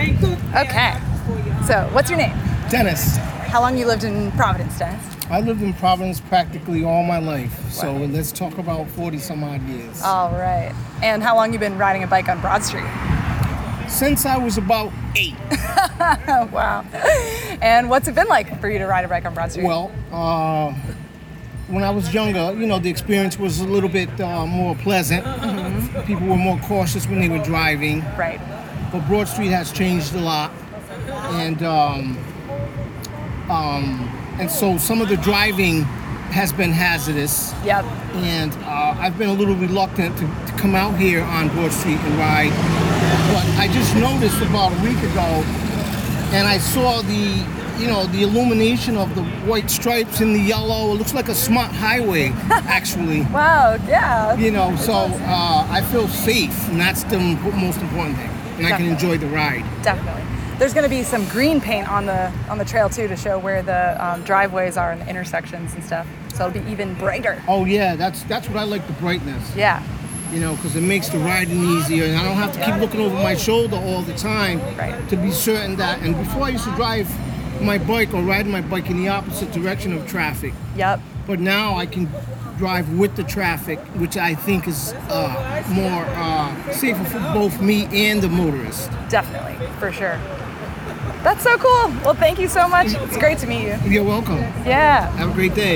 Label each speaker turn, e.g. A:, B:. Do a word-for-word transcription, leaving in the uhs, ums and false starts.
A: Okay. So, what's your name?
B: Dennis.
A: How long you lived in Providence, Dennis?
B: I lived in Providence practically all my life. So let's talk about forty some odd years.
A: All right. And how long you been riding a bike on Broad Street?
B: Since I was about eight.
A: Oh, wow. And what's it been like for you to ride a bike on Broad Street?
B: Well, uh, when I was younger, you know, the experience was a little bit uh, more pleasant. Mm-hmm. People were more cautious when they were driving.
A: Right.
B: But Broad Street has changed a lot. And um, um, and so some of the driving has been hazardous.
A: Yep.
B: And uh, I've been a little reluctant to, to come out here on Broad Street and ride. But I just noticed about a week ago, and I saw the, you know, the illumination of the white stripes and the yellow. It looks like a smart highway, actually.
A: Wow, yeah.
B: You know, so uh, I feel safe, and that's the most important thing. And I can enjoy the ride.
A: Definitely. There's going to be some green paint on the on the trail too to show where the um, driveways are and the intersections and stuff. So it'll be even brighter.
B: Oh yeah, that's that's what I like, the brightness.
A: Yeah.
B: You know, because it makes the riding easier, and I don't have to keep looking over my shoulder all the time
A: Right.
B: to be certain that. And before I used to drive my bike or ride my bike in the opposite direction of traffic,
A: Yep.
B: but now I can drive with the traffic, which I think is uh, more uh, safer for both me and the motorist.
A: Definitely, for sure. That's so cool. Well, thank you so much. It's great to meet you.
B: You're welcome.
A: Yeah.
B: Have a great day.